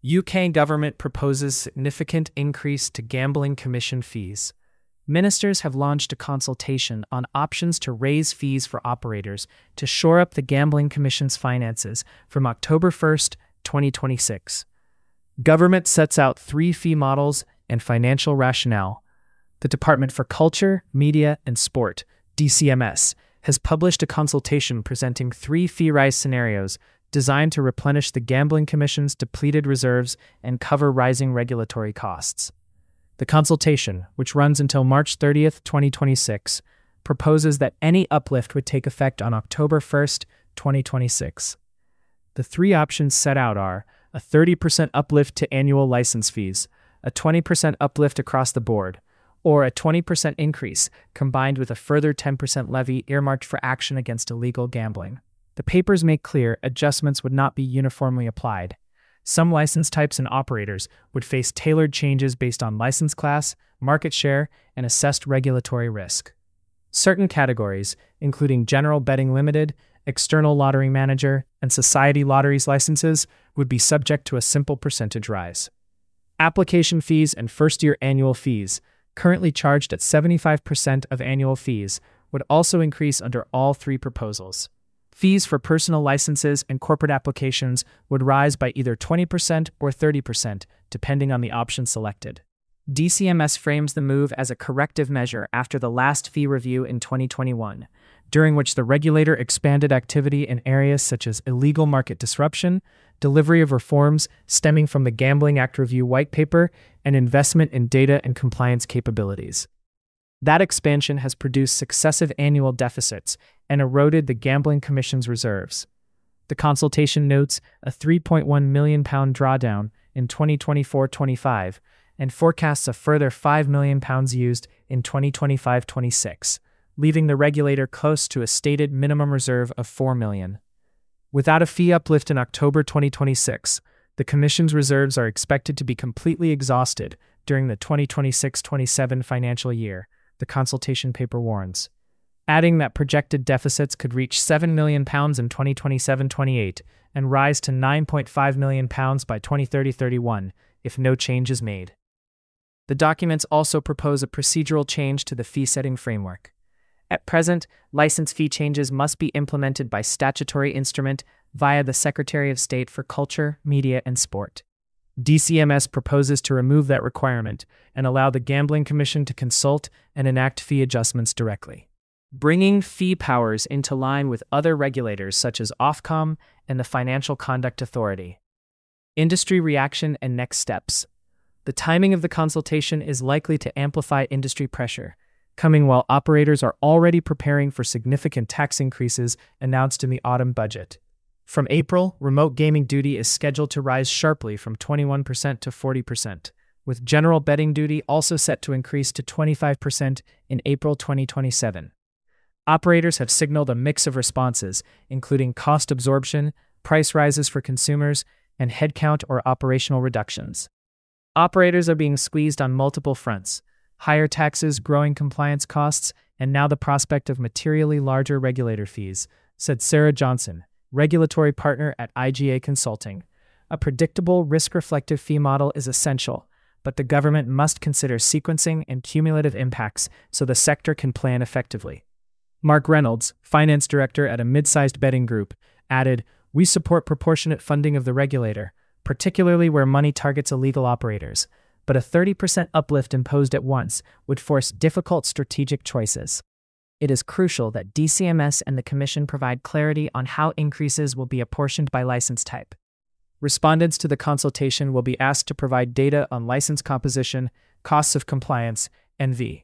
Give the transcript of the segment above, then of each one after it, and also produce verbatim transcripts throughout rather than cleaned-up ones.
U K government proposes significant increase to gambling commission fees. Ministers have launched a consultation on options to raise fees for operators to shore up the Gambling Commission's finances from October first, twenty twenty-six. Government sets out three fee models and financial rationale. The Department for Culture, Media, and Sport, D C M S, has published a consultation presenting three fee rise scenarios designed to replenish the Gambling Commission's depleted reserves and cover rising regulatory costs. The consultation, which runs until March thirtieth, twenty twenty-six, proposes that any uplift would take effect on October first, twenty twenty-six. The three options set out are a thirty percent uplift to annual license fees, a twenty percent uplift across the board, or a twenty percent increase combined with a further ten percent levy earmarked for action against illegal gambling. The papers make clear adjustments would not be uniformly applied. Some license types and operators would face tailored changes based on license class, market share, and assessed regulatory risk. Certain categories, including General Betting Limited, External Lottery Manager, and Society Lotteries licenses, would be subject to a simple percentage rise. Application fees and first-year annual fees, currently charged at seventy-five percent of annual fees, would also increase under all three proposals. Fees for personal licenses and corporate applications would rise by either twenty percent or thirty percent, depending on the option selected. D C M S frames the move as a corrective measure after the last fee review in twenty twenty-one, during which the regulator expanded activity in areas such as illegal market disruption, delivery of reforms stemming from the Gambling Act Review White Paper, and investment in data and compliance capabilities. That expansion has produced successive annual deficits and eroded the Gambling Commission's reserves. The consultation notes a three point one million pound drawdown in twenty twenty-four twenty-five and forecasts a further five million pounds used in twenty twenty-five twenty-six, leaving the regulator close to a stated minimum reserve of four million pounds. Without a fee uplift in October twenty twenty-six, the Commission's reserves are expected to be completely exhausted during the twenty twenty-six twenty-seven financial year, the consultation paper warns, adding that projected deficits could reach seven million pounds in twenty twenty-seven twenty-eight and rise to nine point five million pounds by twenty thirty thirty-one if no change is made. The documents also propose a procedural change to the fee-setting framework. At present, license fee changes must be implemented by statutory instrument via the Secretary of State for Culture, Media, and Sport. D C M S proposes to remove that requirement and allow the Gambling Commission to consult and enact fee adjustments directly, bringing fee powers into line with other regulators such as Ofcom and the Financial Conduct Authority. Industry reaction and next steps. The timing of the consultation is likely to amplify industry pressure, coming while operators are already preparing for significant tax increases announced in the autumn budget. From April, remote gaming duty is scheduled to rise sharply from twenty-one percent to forty percent, with general betting duty also set to increase to twenty-five percent in April twenty twenty-seven. Operators have signaled a mix of responses, including cost absorption, price rises for consumers, and headcount or operational reductions. Operators are being squeezed on multiple fronts: higher taxes, growing compliance costs, and now the prospect of materially larger regulator fees, said Sarah Johnson, regulatory partner at I G A Consulting. A predictable, risk-reflective fee model is essential, but the government must consider sequencing and cumulative impacts so the sector can plan effectively. Mark Reynolds, finance director at a mid-sized betting group, added, "We support proportionate funding of the regulator, particularly where money targets illegal operators, but a thirty percent uplift imposed at once would force difficult strategic choices. It is crucial that D C M S and the Commission provide clarity on how increases will be apportioned by license type." Respondents to the consultation will be asked to provide data on license composition, costs of compliance, and V.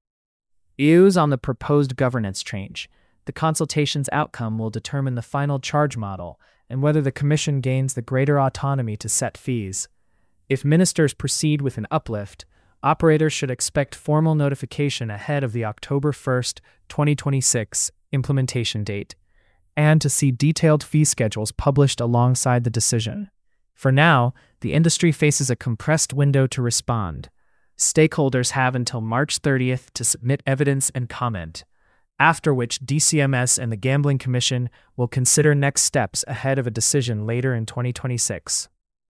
Views on the proposed governance change. The consultation's outcome will determine the final charge model and whether the Commission gains the greater autonomy to set fees. If ministers proceed with an uplift, operators should expect formal notification ahead of the October first, twenty twenty-six implementation date, and to see detailed fee schedules published alongside the decision. For now, the industry faces a compressed window to respond. Stakeholders have until March thirtieth to submit evidence and comment, after which D C M S and the Gambling Commission will consider next steps ahead of a decision later in twenty twenty-six.